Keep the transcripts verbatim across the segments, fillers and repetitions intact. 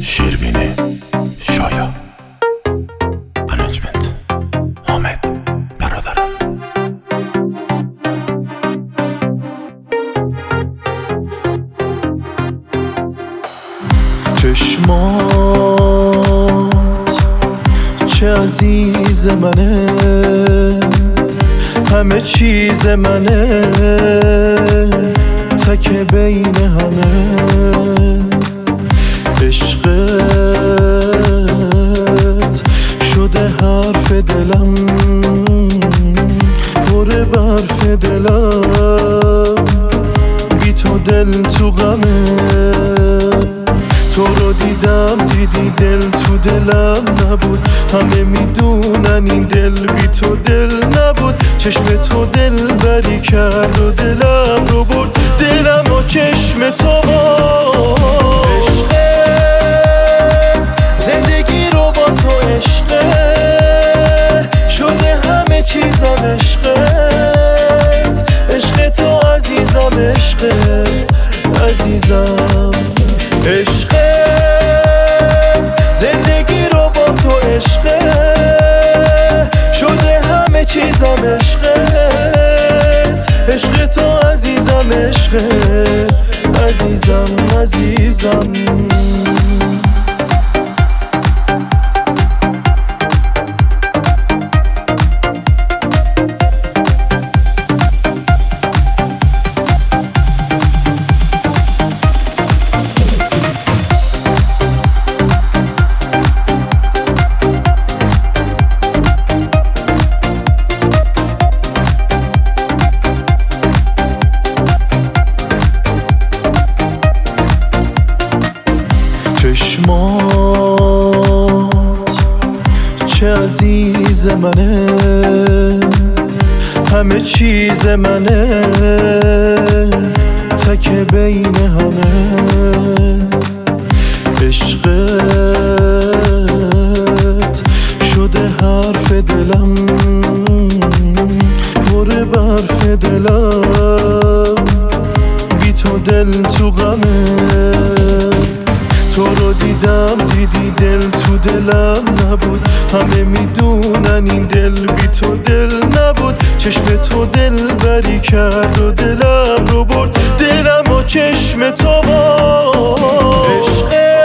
شیروینی شایا انیجمنت حامد برادرم. چشمات چه عزیز منه، همه چیز منه، تک بین همه. عشقت شده حرف دلم، پر برف دلم، بی تو دل تو غمه. تو رو دیدم دیدی دل تو دلم نبود، همه میدونن این دل بی تو دل نبود. چشم تو دل بری کرد و دلم رو برد، دلم و چشم تو با عشقه، زندگی رو با تو عشقه، شده همه چیزم عشقت. عشق تو عزیزم، عشقه عزیزم، عشقه زندگی رو با تو عشقه، شده همه چیزم عشقت. عشق تو عزیزم، عشقه عزیزم عزیزم. چشمات چه عزیز منه، همه چیز منه، تک بین همه. عشقت شده حرف دلم، پر برف دلم، بی تو دل تو غمه. تو رو دیدم دیدی دل تو دلم نبود، همه میدونن این دل بی تو دل نبود. چشم تو دل بری کرد و دلم رو برد، دلم و چشم تو با عشقه،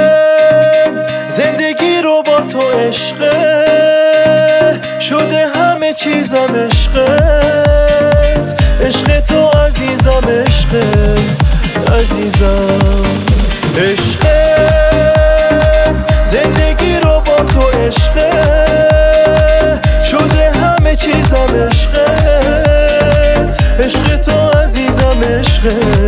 زندگی رو با تو عشقه، شده همه چیزم عشقت. عشق تو عزیزم، عشقه عزیزم، عشقه زندگی رو با تو عشقه، شده همه چیزم عشقت. عشق تو عزیزم، عشقه